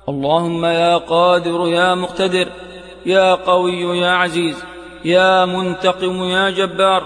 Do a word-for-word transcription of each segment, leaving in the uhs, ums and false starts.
اللهم يا قادر يا مقتدر يا قوي يا عزيز يا منتقم يا جبار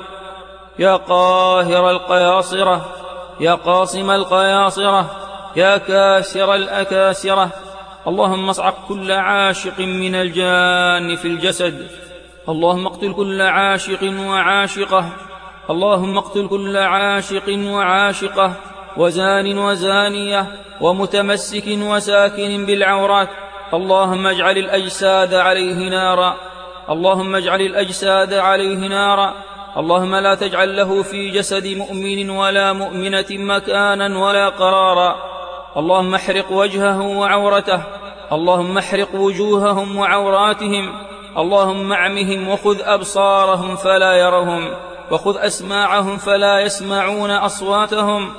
يا قاهر القياصرة يا قاصم القياصرة يا كاسر الأكاسرة، اللهم اصعق كل عاشق من الجان في الجسد، اللهم اقتل كل عاشق وعاشقة، اللهم اقتل كل عاشق وعاشقة وزان وزانية ومتمسك وساكن بالعورات، اللهم اجعل الأجساد عليه نارا، اللهم اجعل الأجساد عليه نارا، اللهم لا تجعل له في جسد مؤمن ولا مؤمنة مكانا ولا قرارا، اللهم احرق وجهه وعورته، اللهم احرق وجوههم وعوراتهم، اللهم اعمهم وخذ أبصارهم فلا يرهم، وخذ أسماعهم فلا يسمعون أصواتهم،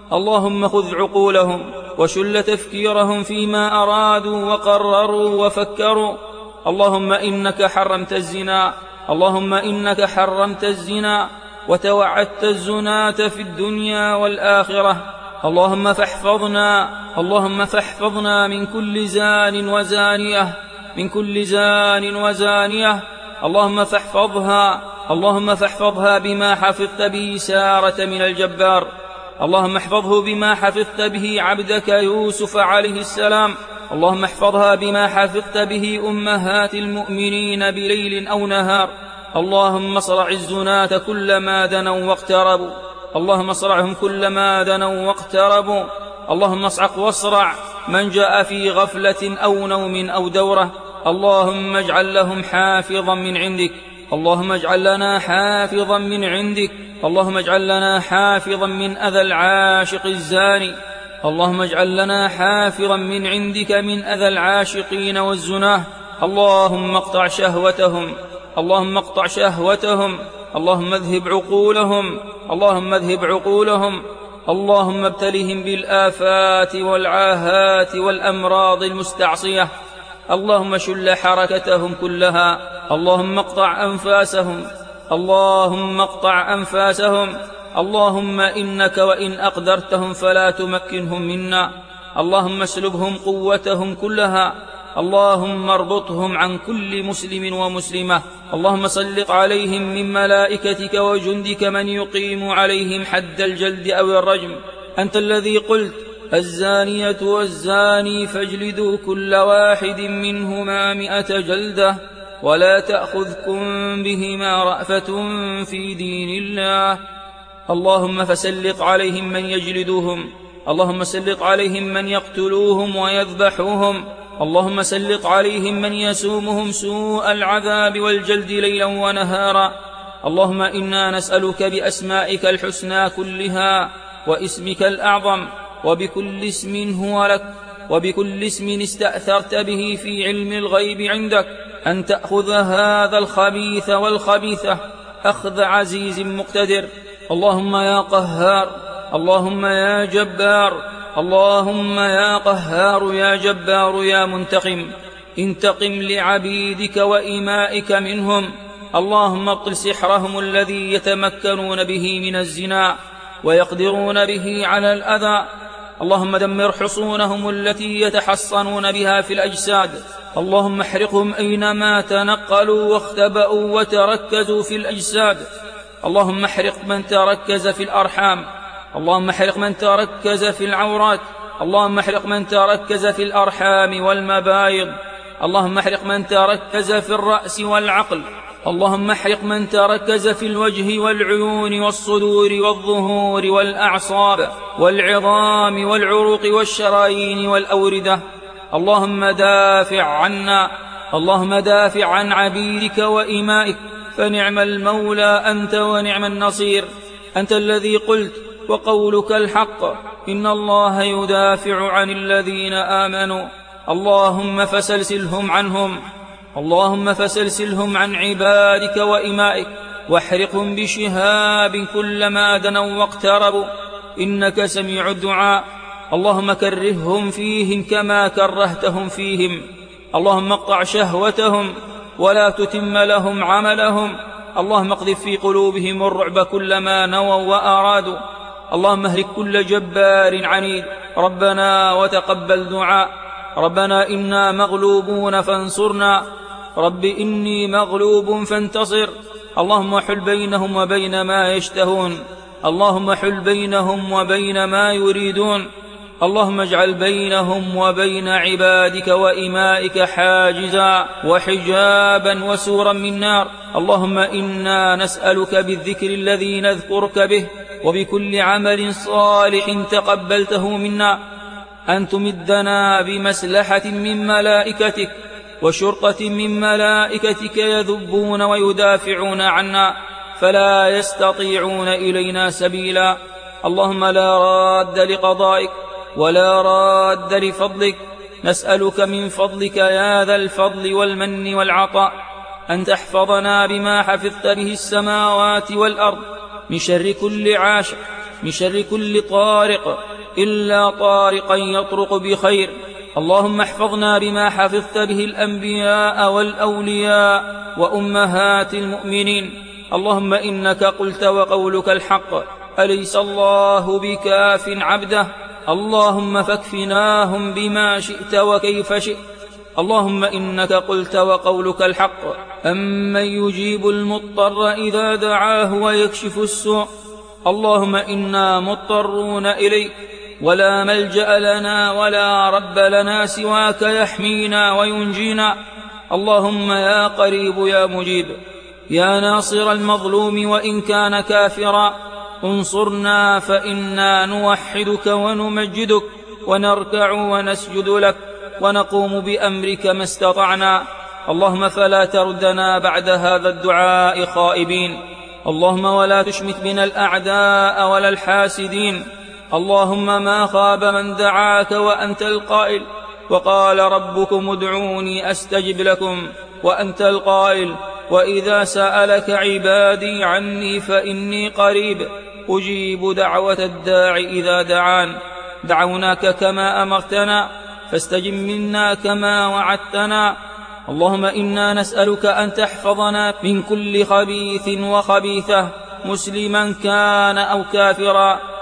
اللهم خذ عقولهم وشل تفكيرهم فيما أرادوا وقرروا وفكروا، اللهم إنك حرمت الزنا، اللهم إنك حرمت الزنا وتوعدت الزناة في الدنيا والآخرة، اللهم فاحفظنا، اللهم فاحفظنا من كل زان وزانية، من كل زان وزانية، اللهم فاحفظها، اللهم فاحفظها بما حفظت به سارة من الجبار، اللهم احفظه بما حفظت به عبدك يوسف عليه السلام، اللهم احفظها بما حفظت به أمهات المؤمنين بليل أو نهار، اللهم اصرع الزناة كلما دنوا واقتربوا، اللهم اصرعهم كلما دنوا واقتربوا، اللهم اصعق واصرع من جاء في غفلة أو نوم أو دورة، اللهم اجعل لهم حافظا من عندك، اللهم اجعل لنا حافظا من عندك، اللهم اجعل لنا حافظا من أذى العاشق الزاني، اللهم اجعل لنا حافظا من عندك من أذى العاشقين والزناه، اللهم اقطع شهوتهم، اللهم اقطع شهوتهم، اللهم اذهب عقولهم، اللهم اذهب عقولهم، اللهم ابتلهم بالآفات والعاهات والأمراض المستعصية، اللهم شل حركتهم كلها، اللهم اقطع أنفاسهم، اللهم اقطع أنفاسهم، اللهم إنك وإن أقدرتهم فلا تمكنهم منا، اللهم اسلبهم قوتهم كلها، اللهم اربطهم عن كل مسلم ومسلمة، اللهم سلط عليهم من ملائكتك وجندك من يقيم عليهم حد الجلد أو الرجم، أنت الذي قلت الزانية والزاني فاجلدوا كل واحد منهما مئة جلدة ولا تأخذكم بهما رأفة في دين الله، اللهم فسلط عليهم من يجلدوهم، اللهم سلط عليهم من يقتلوهم ويذبحوهم، اللهم سلط عليهم من يسومهم سوء العذاب والجلد ليلا ونهارا، اللهم إنا نسألك بأسمائك الحسنى كلها واسمك الأعظم وبكل اسم هو لك وبكل اسم استأثرت به في علم الغيب عندك أن تأخذ هذا الخبيث والخبيثة أخذ عزيز مقتدر، اللهم يا قهار، اللهم يا جبار، اللهم يا قهار يا جبار يا منتقم، انتقم لعبيدك وإمائك منهم، اللهم ابطل سحرهم الذي يتمكنون به من الزنا ويقدرون به على الأذى، اللهم دمر حصونهم التي يتحصنون بها في الأجساد، اللهم احرقهم أينما تنقلوا واختبأوا وتركزوا في الأجساد، اللهم احرق من تركز في الأرحام، اللهم احرق من تركز في العورات، اللهم احرق من تركز في الأرحام والمبايض، اللهم احرق من تركز في الرأس والعقل، اللهم احرق من تركز في الوجه والعيون والصدور والظهور والأعصاب والعظام والعروق والشرايين والأوردة، اللهم دافع عنا، اللهم دافع عن عبيدك وإمائك، فنعم المولى أنت ونعم النصير، أنت الذي قلت وقولك الحق إن الله يدافع عن الذين آمنوا، اللهم فسلسلهم عنهم، اللهم فسلسلهم عن عبادك وإمائك واحرقهم بشهاب كلما دنوا واقتربوا، إنك سميع الدعاء، اللهم كرههم فيهم كما كرهتهم فيهم، اللهم اقطع شهوتهم ولا تتم لهم عملهم، اللهم اقذف في قلوبهم الرعب كلما نووا وأرادوا، اللهم اهلك كل جبار عنيد، ربنا وتقبل دعاء، ربنا إنا مغلوبون فانصرنا، رب إني مغلوب فانتصر. اللهم حل بينهم وبين ما يشتهون، اللهم حل بينهم وبين ما يريدون، اللهم اجعل بينهم وبين عبادك وإمائك حاجزا وحجابا وسورا من نار. اللهم إنا نسألك بالذكر الذي نذكرك به وبكل عمل صالح تقبلته منا أن تمدنا بمسلحة من ملائكتك وشرطة من ملائكتك يذبون ويدافعون عنا فلا يستطيعون إلينا سبيلا. اللهم لا راد لقضائك ولا راد لفضلك، نسألك من فضلك يا ذا الفضل والمن والعطاء أن تحفظنا بما حفظت به السماوات والأرض من شر كل عاشق، من شر كل طارق إلا طارقا يطرق بخير. اللهم احفظنا بما حفظت به الأنبياء والأولياء وأمهات المؤمنين. اللهم إنك قلت وقولك الحق، أليس الله بكاف عبده؟ اللهم فاكفناهم بما شئت وكيف شئت. اللهم إنك قلت وقولك الحق، أمن يجيب المضطر إذا دعاه ويكشف السوء. اللهم إنا مضطرون إليك ولا ملجأ لنا ولا رب لنا سواك يحمينا وينجينا. اللهم يا قريب يا مجيب يا ناصر المظلوم وإن كان كافرا، انصرنا فإنا نوحدك ونمجدك ونركع ونسجد لك ونقوم بأمرك ما استطعنا. اللهم فلا تردنا بعد هذا الدعاء خائبين. اللهم ولا تشمت بنا الأعداء ولا الحاسدين. اللهم ما خاب من دعاك وأنت القائل وقال ربكم ادعوني أستجب لكم، وأنت القائل وإذا سألك عبادي عني فإني قريب أجيب دعوة الداع إذا دعان. دعوناك كما أمرتنا فاستجب منا كما وعدتنا. اللهم إنا نسألك أن تحفظنا من كل خبيث وخبيثة مسلما كان أو كافرا،